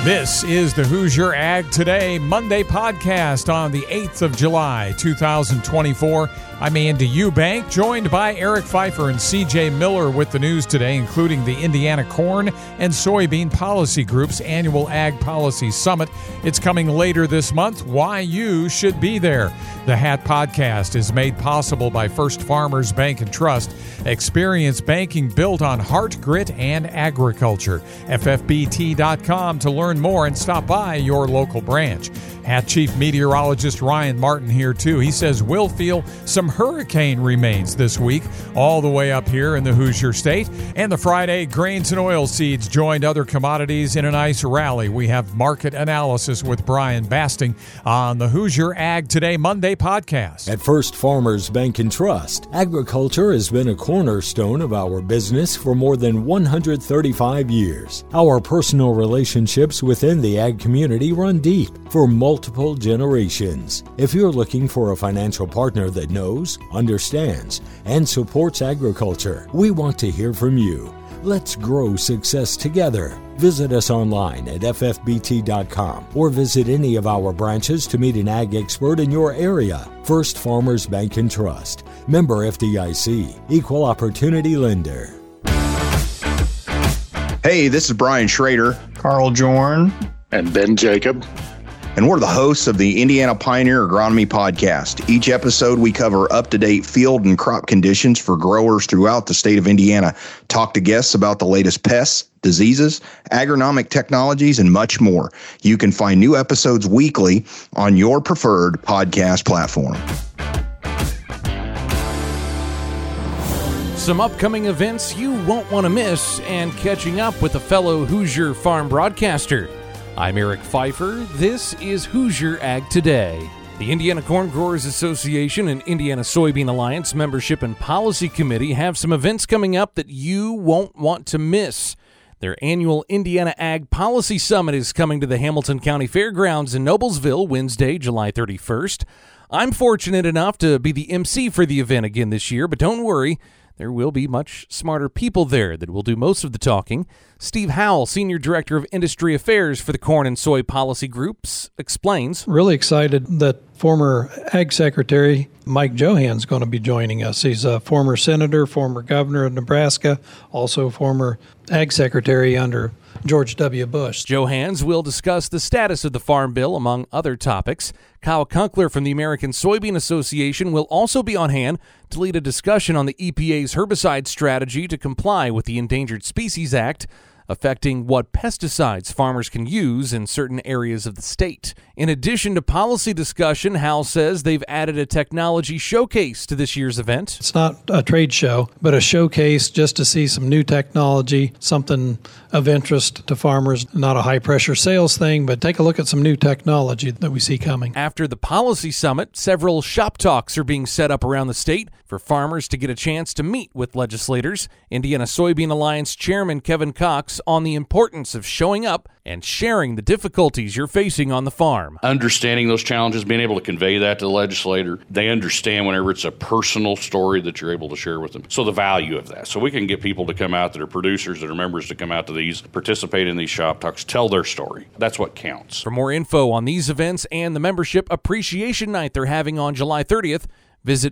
This is the Hoosier Ag Today Monday podcast on the 8th of July, 2024. I'm Andy Eubank, joined by Eric Pfeiffer and CJ Miller with the news today, including the Indiana Corn and Soybean Policy Group's annual Ag Policy Summit. It's coming later this month. Why you should be there. The HAT podcast is made possible by First Farmers Bank and Trust. Experience banking built on heart, grit, and agriculture. FFBT.com to learn more and stop by your local branch. HAT Chief Meteorologist Ryan Martin here too. He says we'll feel some hurricane remains this week all the way up here in the Hoosier State. And the Friday grains and oilseeds joined other commodities in a nice rally. We have market analysis with Brian Basting on the Hoosier Ag Today Monday podcast. At First Farmers Bank and Trust, agriculture has been a cornerstone of our business for more than 135 years. Our personal relationships within the ag community run deep for multiple generations. If you're looking for a financial partner that knows, understands, and supports agriculture, we want to hear from you. Let's grow success together. Visit us online at ffbt.com or visit any of our branches to meet an ag expert in your area. First Farmers Bank and Trust. Member FDIC. Equal Opportunity Lender. Hey, this is Brian Schrader, Carl Jorn, and Ben Jacob. And we're the hosts of the Indiana Pioneer Agronomy Podcast. Each episode, we cover up-to-date field and crop conditions for growers throughout the state of Indiana, talk to guests about the latest pests, diseases, agronomic technologies, and much more. You can find new episodes weekly on your preferred podcast platform. Some upcoming events you won't want to miss, and catching up with a fellow Hoosier farm broadcaster. I'm Eric Pfeiffer. This is Hoosier Ag Today. The Indiana Corn Growers Association and Indiana Soybean Alliance Membership and Policy Committee have some events coming up that you won't want to miss. Their annual Indiana Ag Policy Summit is coming to the Hamilton County Fairgrounds in Noblesville Wednesday, July 31st. I'm fortunate enough to be the MC for the event again this year, but don't worry. There will be much smarter people there that will do most of the talking. Steve Howell, Senior Director of Industry Affairs for the Corn and Soy Policy Groups, explains. Really excited that former Ag Secretary Mike Johanns is going to be joining us. He's a former senator, former governor of Nebraska, also former Ag Secretary under George W. Bush. Johanns will discuss the status of the Farm Bill, among other topics. Kyle Kunkler from the American Soybean Association will also be on hand to lead a discussion on the EPA's herbicide strategy to comply with the Endangered Species Act, affecting what pesticides farmers can use in certain areas of the state. In addition to policy discussion, Howell says they've added a technology showcase to this year's event. It's not a trade show, but a showcase just to see some new technology, something of interest to farmers. Not a high-pressure sales thing, but take a look at some new technology that we see coming. After the policy summit, several shop talks are being set up around the state for farmers to get a chance to meet with legislators. Indiana Soybean Alliance Chairman Kevin Cox on the importance of showing up and sharing the difficulties you're facing on the farm. Understanding those challenges, being able to convey that to the legislator. They understand whenever it's a personal story that you're able to share with them. So the value of that. So we can get people to come out that are producers, that are members, to come out to these, participate in these shop talks, tell their story. That's what counts. For more info on these events and the Membership Appreciation Night they're having on July 30th, visit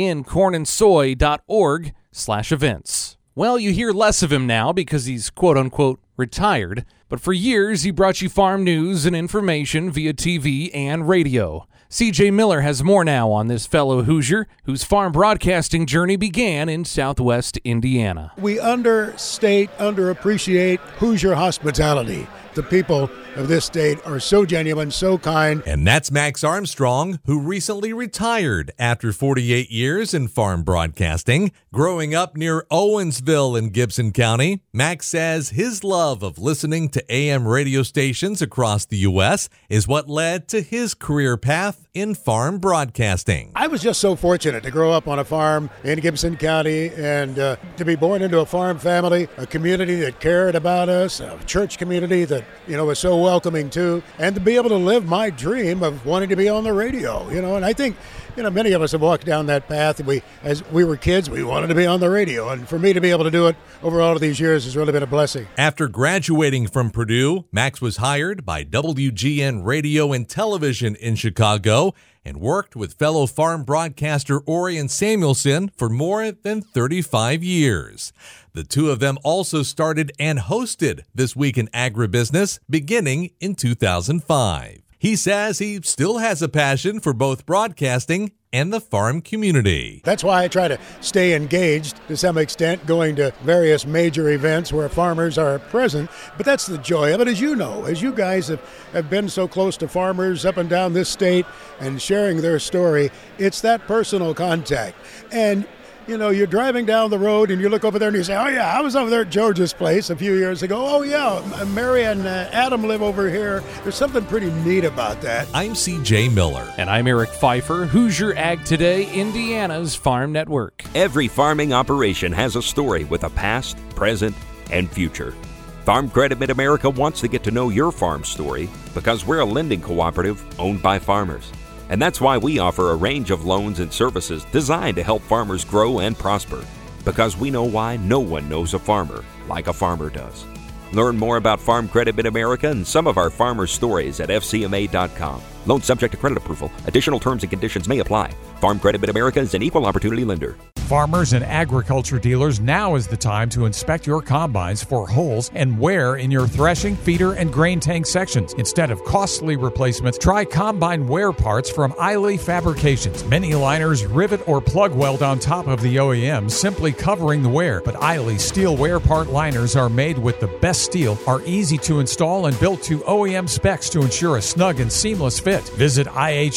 incornandsoy.org/events. Well, you hear less of him now because he's quote-unquote retired, but for years he brought you farm news and information via TV and radio. CJ Miller has more now on this fellow Hoosier whose farm broadcasting journey began in southwest Indiana. We underappreciate Hoosier hospitality. The people of this state are so genuine, so kind. And that's Max Armstrong, who recently retired after 48 years in farm broadcasting. Growing up near Owensville in Gibson County, Max says his love of listening to AM radio stations across the U.S. is what led to his career path in farm broadcasting. I was just so fortunate to grow up on a farm in Gibson County and to be born into a farm family, a community that cared about us, a church community that, was so welcoming too, and to be able to live my dream of wanting to be on the radio, and I think, many of us have walked down that path. As we were kids, we wanted to be on the radio. And for me to be able to do it over all of these years has really been a blessing. After graduating from Purdue, Max was hired by WGN Radio and Television in Chicago and worked with fellow farm broadcaster Orion Samuelson for more than 35 years. The two of them also started and hosted This Week in Agribusiness beginning in 2005. He says he still has a passion for both broadcasting and the farm community. That's why I try to stay engaged to some extent, going to various major events where farmers are present. But that's the joy of it, as you guys have been so close to farmers up and down this state and sharing their story. It's that personal contact. And you're driving down the road and you look over there and you say, oh yeah, I was over there at George's place a few years ago. Oh yeah, Mary and Adam live over here. There's something pretty neat about that. I'm CJ Miller. And I'm Eric Pfeiffer, Hoosier Ag Today, Indiana's Farm Network. Every farming operation has a story with a past, present, and future. Farm Credit Mid-America wants to get to know your farm story because we're a lending cooperative owned by farmers. And that's why we offer a range of loans and services designed to help farmers grow and prosper. Because we know why no one knows a farmer like a farmer does. Learn more about Farm Credit Mid-America and some of our farmer stories at FCMA.com. Loan subject to credit approval. Additional terms and conditions may apply. Farm Credit Mid-America is an equal opportunity lender. Farmers and agriculture dealers, now is the time to inspect your combines for holes and wear in your threshing, feeder, and grain tank sections. Instead of costly replacements, try combine wear parts from Eiley Fabrications. Many liners rivet or plug weld on top of the OEM, simply covering the wear. But Eiley steel wear part liners are made with the best steel, are easy to install, and built to OEM specs to ensure a snug and seamless fit. Visit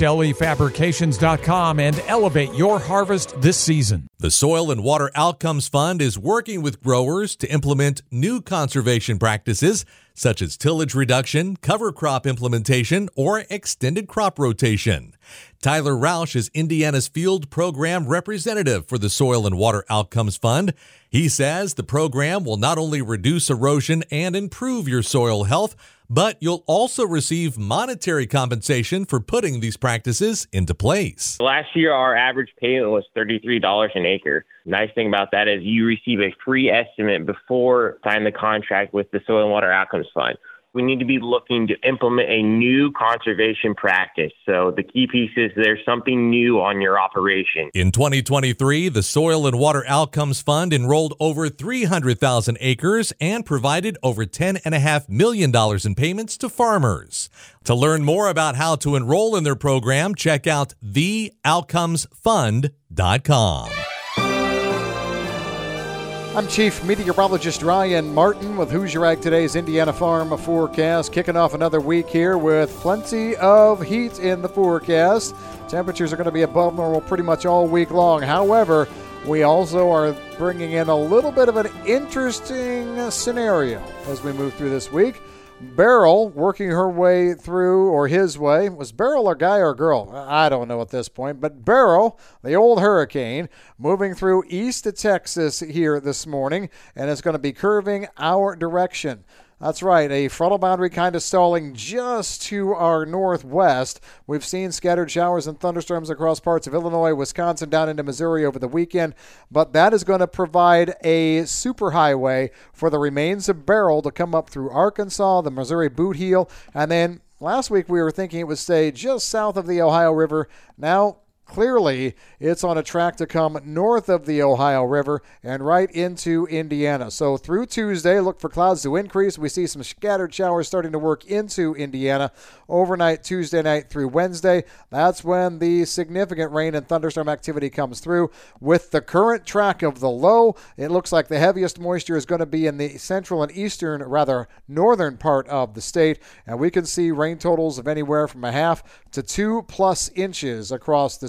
IHLEfabrications.com and elevate your harvest this season. The Soil and Water Outcomes Fund is working with growers to implement new conservation practices such as tillage reduction, cover crop implementation, or extended crop rotation. Tyler Roush is Indiana's field program representative for the Soil and Water Outcomes Fund. He says the program will not only reduce erosion and improve your soil health, but you'll also receive monetary compensation for putting these practices into place. Last year, our average payment was $33 an acre. Nice thing about that is you receive a free estimate before signing the contract with the Soil and Water Outcomes Fund. We need to be looking to implement a new conservation practice. So the key piece is there's something new on your operation. In 2023, the Soil and Water Outcomes Fund enrolled over 300,000 acres and provided over $10.5 million in payments to farmers. To learn more about how to enroll in their program, check out theoutcomesfund.com. I'm Chief Meteorologist Ryan Martin with Hoosier Ag Today's Indiana Farm Forecast, kicking off another week here with plenty of heat in the forecast. Temperatures are going to be above normal pretty much all week long. However, we also are bringing in a little bit of an interesting scenario as we move through this week. Beryl working her way through, or his way. Was Beryl a guy or a girl? I don't know at this point. But Beryl, the old hurricane, moving through east of Texas here this morning, and it's going to be curving our direction. That's right, a frontal boundary kind of stalling just to our northwest. We've seen scattered showers and thunderstorms across parts of Illinois, Wisconsin, down into Missouri over the weekend, but that is going to provide a superhighway for the remains of Beryl to come up through Arkansas, the Missouri Boot Heel, and then last week we were thinking it would stay just south of the Ohio River. Now, clearly, it's on a track to come north of the Ohio River and right into Indiana. So through Tuesday, look for clouds to increase. We see some scattered showers starting to work into Indiana overnight Tuesday night through Wednesday. That's when the significant rain and thunderstorm activity comes through. With the current track of the low, it looks like the heaviest moisture is going to be in the central and eastern, rather northern part of the state. And we can see rain totals of anywhere from 1/2 to 2+ inches across the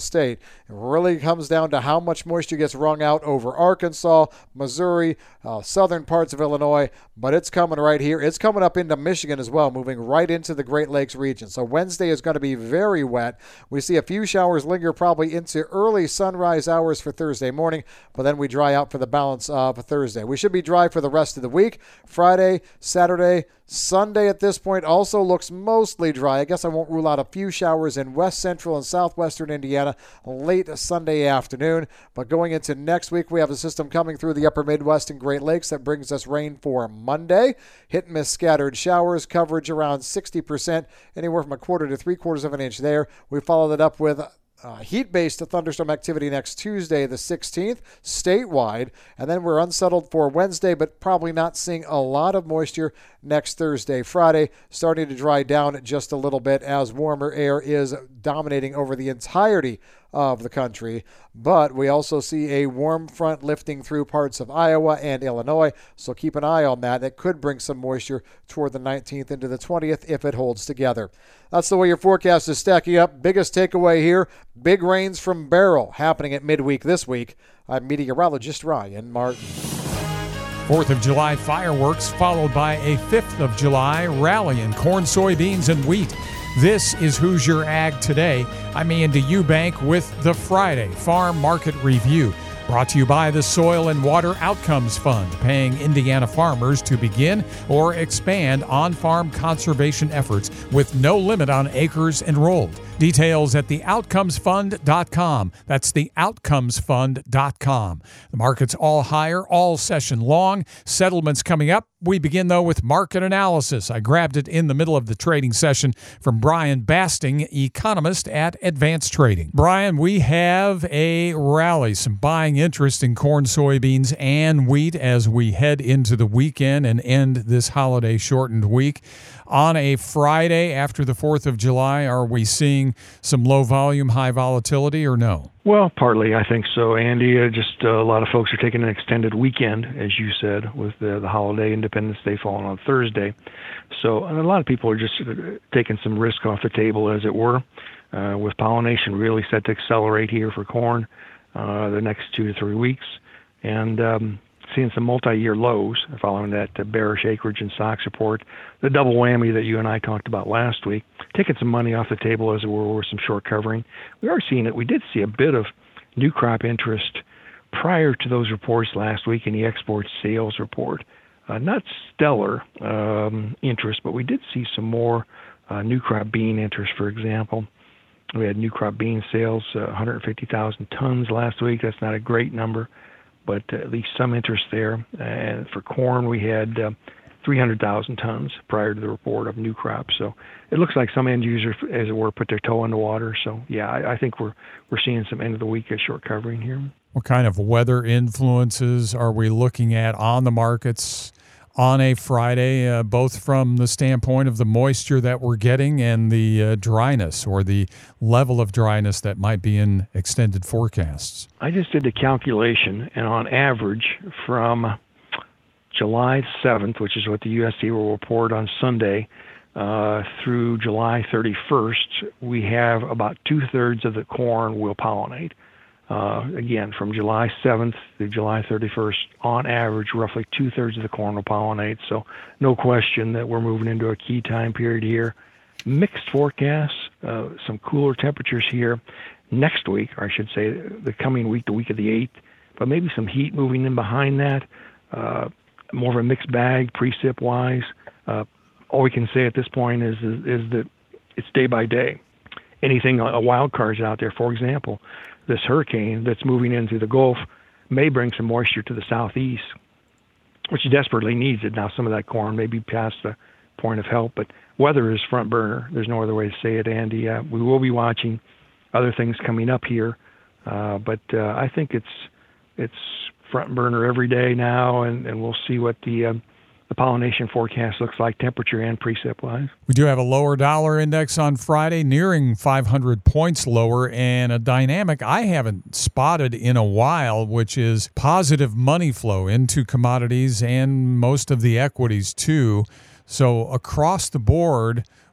state. It really comes down to how much moisture gets wrung out over Arkansas, Missouri, southern parts of Illinois, but it's coming right here. It's coming up into Michigan as well, moving right into the Great Lakes region. So Wednesday is going to be very wet. We see a few showers linger probably into early sunrise hours for Thursday morning, but then we dry out for the balance of Thursday. We should be dry for the rest of the week. Friday, Saturday, Sunday at this point also looks mostly dry. I guess I won't rule out a few showers in west central and southwestern Indiana late Sunday afternoon. But going into next week, we have a system coming through the upper Midwest and Great Lakes that brings us rain for Monday. Hit and miss scattered showers, coverage around 60%, anywhere from 1/4 to 3/4 of an inch there. We follow that up with heat-based thunderstorm activity next Tuesday, the 16th, statewide. And then we're unsettled for Wednesday, but probably not seeing a lot of moisture next Thursday, Friday, starting to dry down just a little bit as warmer air is dominating over the entirety of the country. But we also see a warm front lifting through parts of Iowa and Illinois, so keep an eye on that. That could bring some moisture toward the 19th into the 20th if it holds together. That's the way your forecast is stacking up. Biggest takeaway here, big rains from Beryl happening at midweek this week. I'm meteorologist Ryan Martin. 4th of July fireworks followed by a 5th of July rally in corn, soybeans, and wheat. This is Hoosier Ag Today. I'm Andy Eubank with the Friday Farm Market Review. Brought to you by the Soil and Water Outcomes Fund, paying Indiana farmers to begin or expand on-farm conservation efforts with no limit on acres enrolled. Details at theoutcomesfund.com. That's theoutcomesfund.com. The market's all higher all session long. Settlements coming up. We begin, though, with market analysis. I grabbed it in the middle of the trading session from Brian Basting, economist at Advanced Trading. Brian, we have a rally, some buying interest in corn, soybeans, and wheat as we head into the weekend and end this holiday-shortened week. On a Friday after the 4th of July, are we seeing some low volume, high volatility, or no? Well, partly, I think so, Andy. Just a lot of folks are taking an extended weekend, as you said, with the holiday Independence Day falling on Thursday. So a lot of people are just taking some risk off the table, as it were, with pollination really set to accelerate here for corn the next 2 to 3 weeks. And seeing some multi-year lows following that bearish acreage and stocks report, the double whammy that you and I talked about last week, taking some money off the table, as it were, with some short covering. We are seeing it. We did see a bit of new crop interest prior to those reports last week in the export sales report. Not stellar interest, but we did see some more new crop bean interest, for example. We had new crop bean sales, 150,000 tons last week. That's not a great number, but at least some interest there. And for corn, we had 300,000 tons prior to the report of new crops. So it looks like some end users, as it were, put their toe in the water. So, yeah, I think we're seeing some end of the week short covering here. What kind of weather influences are we looking at on the markets on a Friday, both from the standpoint of the moisture that we're getting and the dryness or the level of dryness that might be in extended forecasts? I just did the calculation, and on average from July 7th, which is what the USDA will report on Sunday, through July 31st, we have about 2/3 of the corn will pollinate. Again, from July 7th to July 31st, on average, roughly 2/3 of the corn will pollinate. So no question that we're moving into a key time period here. Mixed forecasts, some cooler temperatures here next week, or I should say the coming week, the week of the 8th, but maybe some heat moving in behind that. More of a mixed bag, precip-wise. All we can say at this point is that it's day by day. Anything, a wild card's out there. For example, this hurricane that's moving into the Gulf may bring some moisture to the southeast, which desperately needs it. Now, some of that corn may be past the point of help, but weather is front burner. There's no other way to say it, Andy. We will be watching other things coming up here, but I think it's front burner every day now, and we'll see what the pollination forecast looks like, temperature and precip-wise. We do have a lower dollar index on Friday, nearing 500 points lower, and a dynamic I haven't spotted in a while, which is positive money flow into commodities and most of the equities, too. So across the board,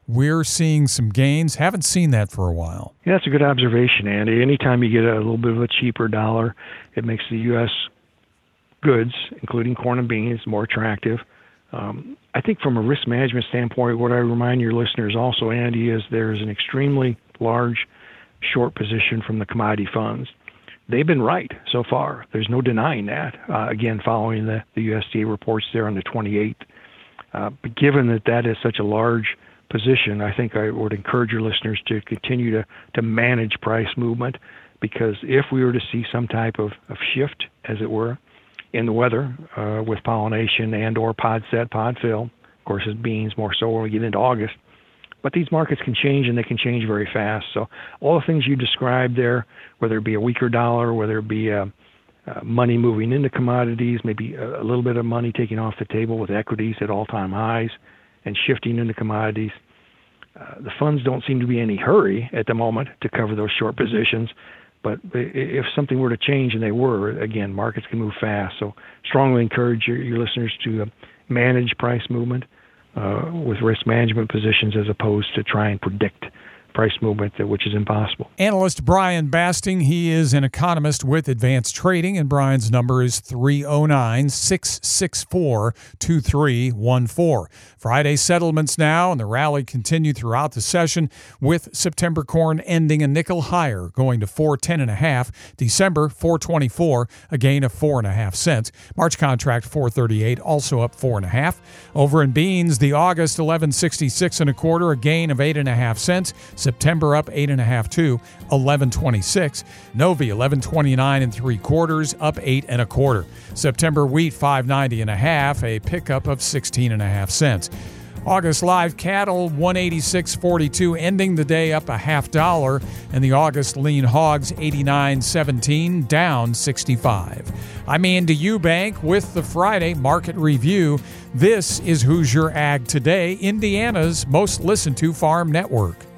we're seeing some gains. Haven't seen that for a while. Yeah, that's a good observation, Andy. Anytime you get a little bit of a cheaper dollar, it makes the U.S. goods, including corn and beans, more attractive. I think from a risk management standpoint, what I remind your listeners also, Andy, is there's an extremely large short position from the commodity funds. They've been right so far. There's no denying that, again, following the USDA reports there on the 28th. But given that is such a large position, I think I would encourage your listeners to continue to manage price movement, because if we were to see some type of shift, as it were, in the weather with pollination and or pod set, pod fill, of course, it's beans more so when we get into August, but these markets can change, and they can change very fast. So all the things you described there, whether it be a weaker dollar, whether it be money moving into commodities, maybe a little bit of money taking off the table with equities at all-time highs and shifting into commodities, the funds don't seem to be in any hurry at the moment to cover those short positions. But if something were to change, and they were, again, markets can move fast. So strongly encourage your listeners to manage price movement with risk management positions, as opposed to try and predict price movement, which is impossible. Analyst Brian Basting, he is an economist with Advanced Trading, and Brian's number is 309-664-2314. Friday settlements now, and the rally continued throughout the session, with September corn ending a nickel higher, going to $4.10.5. December $4.24, a gain of 4.5 cents. March contract $4.38, also up 4.5. Over in beans, the August $11.66 a gain of 8.5 cents. September up 8.5 to $11.26. Novi $11.29 up 8.25. September wheat $5.90.5, a pickup of 16.5 cents. August live cattle $186.42, ending the day up $0.50, and the August lean hogs $89.17, down 65. I'm Andy Eubank with the Friday Market Review. This is Hoosier Ag Today, Indiana's most listened to farm network.